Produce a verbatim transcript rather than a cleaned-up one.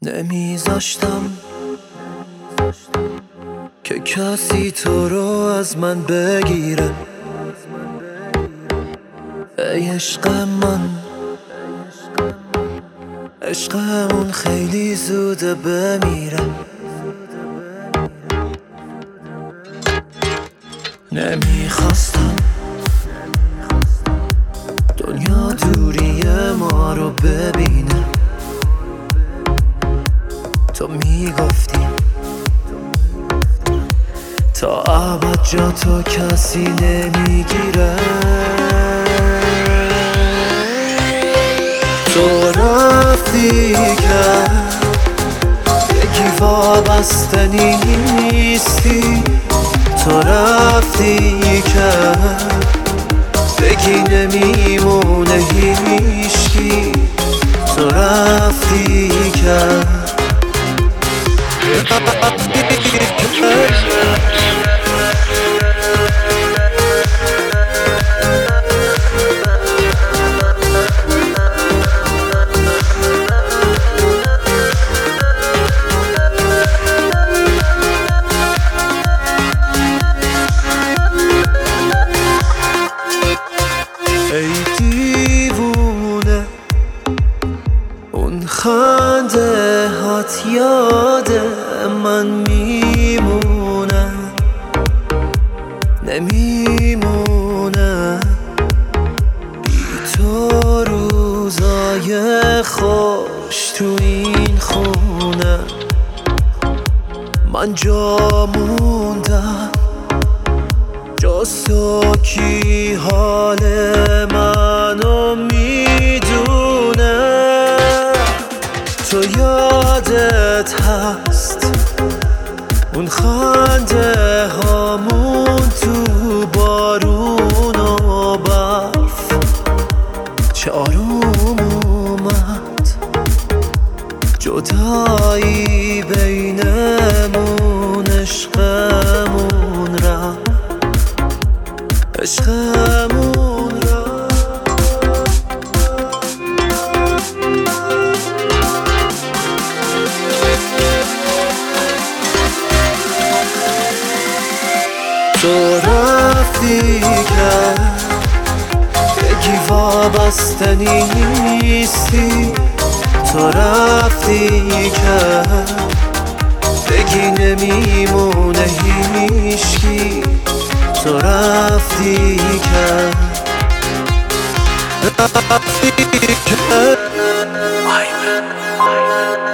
نمیذاشتم که کسی تو رو از من بگیره. ای عشق من، عشق اون خیلی زوده بمیره. نمیخواستم دنیا دوری ما رو ببینه. تو میگفتی تا ابد جا تو کسی نمیگیره. تو رفتی که یکی وابسته نیستی. تو رفتی که بگی نمیمونه هیچکی. تو رفتی که ای دیوونه اون خنده هات یاد من میمونه. نمیمونه بی تو روزای خوش تو این خونه. من جا موندم جز تو کی حال منو میدونه. تو یادت هست اون خنده هامون تو بارون و برف چه آروم اومد جدایی بینمون. عشقمون رفت، عشقمون رفت. تو رفتی که یکی وابسته نیستی. تو رفتی که بگی نمیمونه هیچکی. تو رفتی که رفتی که